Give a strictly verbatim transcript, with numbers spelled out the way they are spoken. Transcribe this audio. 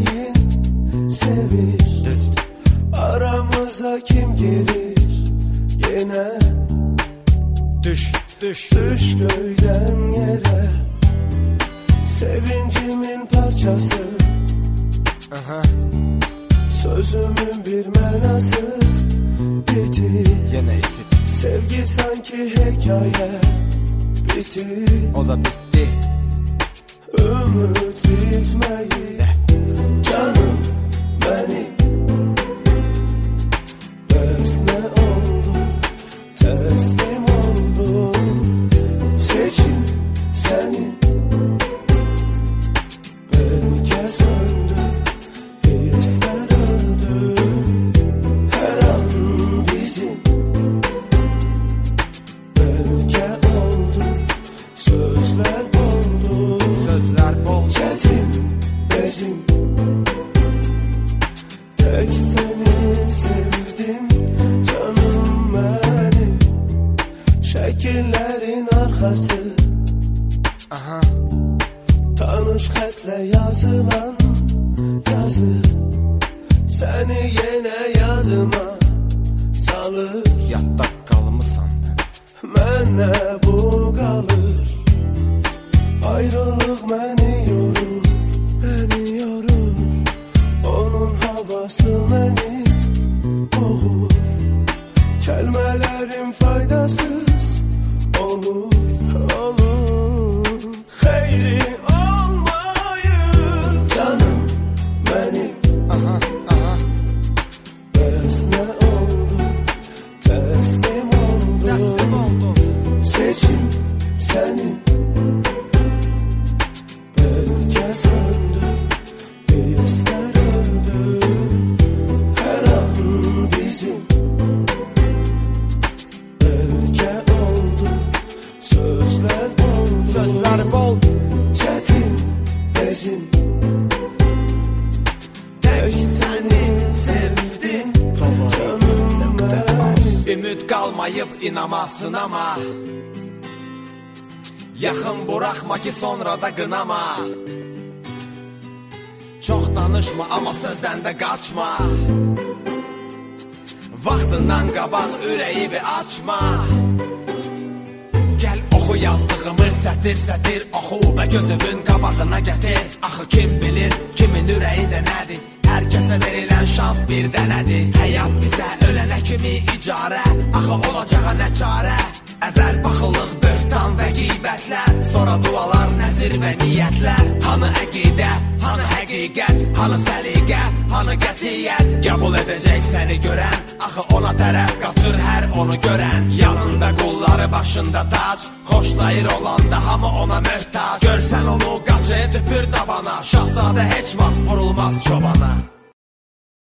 sevdiğin sevir. Aramıza kim girir yine? Düş, düş, düş göyden yere. Sevincimin parçası. Aha. Sözümün bir manası. Bitir, yine itip. Sevgi sanki hikaye. Bitir, o da bitti. Ümit bitmeyi de. Canım benim. Besne oldum, teslim oldum. Seçim senin. Belki söndü, hisler öldü. Her an bizim. Belki oldu, sözler oldu. Sözler bol. Çetin bezim. Tek seni sevdim, canım benim. Şekillerin arkası. Aha. Tanış xətlə yazılan yazı. Səni yenə yadıma salır. Yadda qalmısan. Mənə bu qalır. Ayrılıq məni yorur, məni yorur. Onun havası məni boğur. Kəlmələrim faydasız olur, olur. Xeyri olmayır canım benim. Aha, aha. Besne oldum, teslim oldum. Teslim oldum. Seçim senin. Belki söndü, hisler öldü. Her an bizim. Belki oldu, sözler oldu. Sözler bol. Çetin bezim. Tek seni sevdim, canım benim. Ümid qalmayıb inamazsın ama. Yaxın buraxma ki sonra da qınama. Çox danışma ama sözdən də qaçma. Vaxtından qabaq ürəyi bir açma. Gəl oxu yazdığımı sətir sətir oxu və gözümün qabağına gətir. Axı kim bilir kimin ürəyində nədir? Hər kəsə verilən şans bir dənədir. Həyat bizə ölənə kimi icarə. Axı olacağa nə çarə? Əvvəl baxılıq böhtan və qeybətlər. Sonra dualar, nəzir və niyyətlər. Hanı əqidə, hanı həqiqət, hanı səliqə, hanı qətiyyət. Qəbul edəcək səni görən, axı ona tərəf qaçır hər onu görən. Yanında qulları, başında tac, xoşlayır olanda hamı ona möhtac. Görsən onu qaçır tüpür tabana, şahzadə heç vaxt vurulmaz çobana.